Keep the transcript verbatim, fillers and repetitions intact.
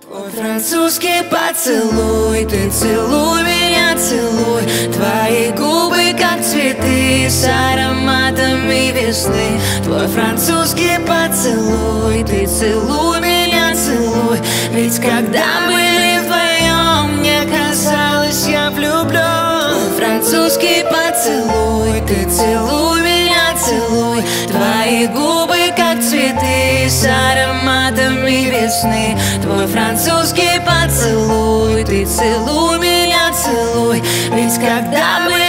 Твой французский поцелуй, ты целуй меня, целуй. Твои губы как цветы с ароматами весны. Твой французский поцелуй, ты целуй меня, целуй. Ведь когда были вдвоем, мне казалось, я влюблен. Твой французский поцелуй, ты целуй меня, целуй. Твои губы как цветы с ароматами весны. Твой французский поцелуй, ты целуй меня, целуй. Ведь когда мы